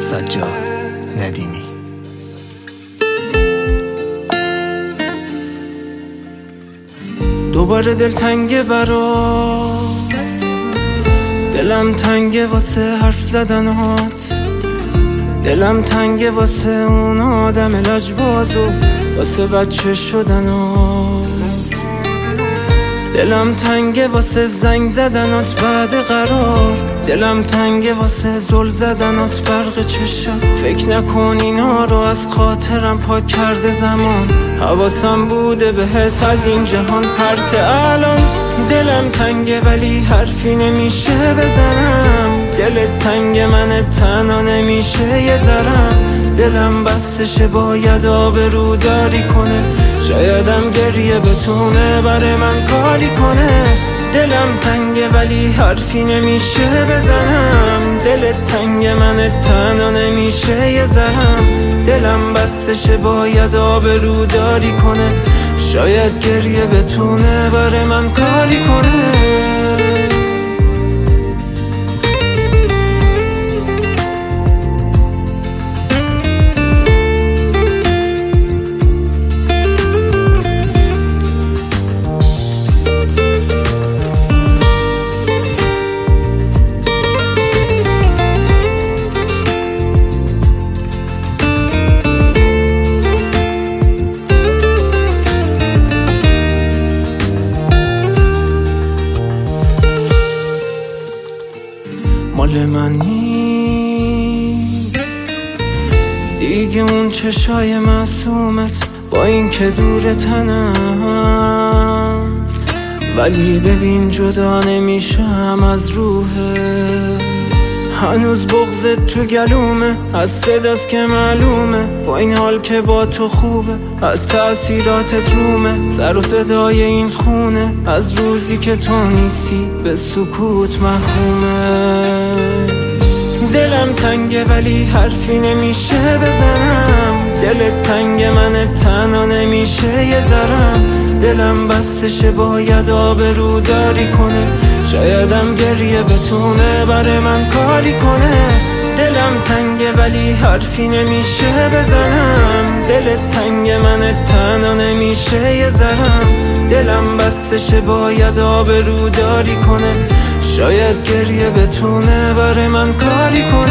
سجاد ندیمی. دوباره دل تنگه برات، دلم تنگه واسه حرف زدنات، دلم تنگه واسه اون آدم لجبازو، واسه بچه شدنات، دلم تنگه واسه زنگ زدنات بعد قرار، دلم تنگه واسه زل زدنات برق چشات. فکر نکن اینا رو از خاطرم پاک کرده زمان، حواسم بوده بهت از این جهان پرت. الان دلم تنگه ولی حرفی نمیشه بزنم، دلت تنگه من تنها نمیشه یه ذرم. دلم بستشه باید آبرو داری کنه، شایدم گریه بتونه برای من کاری کنه. دلم تنگه ولی حرفی نمیشه بزنم، دلت تنگه من تنها نمیشه یه ذرم. دلم بستشه باید آبرو داری کنه، شاید گریه بتونه برای من کاری کنه. مال من نیست دیگه اون چشای معصومت، با این که دور تنم، ولی ببین جدا نمیشم از روحت. هنوز بغضت تو گلومه، از صداست که معلومه، با این حال که با تو خوبه، از تأثیراتت رومه. سر و صدای این خونه، از روزی که تو نیستی به سکوت محرومه. دلم تنگه ولی حرفی نمیشه بزنم، دلت تنگه من تنها نمیشه یه ذرم. دلم بستشه باید آبرو داری کنه، شایدم گریه بتونه برای من کاری کنه. دلم تنگه ولی حرفی نمیشه بزنم، دلت تنگه من تنها نمیشه یه ذرم. دلم بستشه باید آبرو داری کنه، شاید گریه بتونه برای من کاری کنه.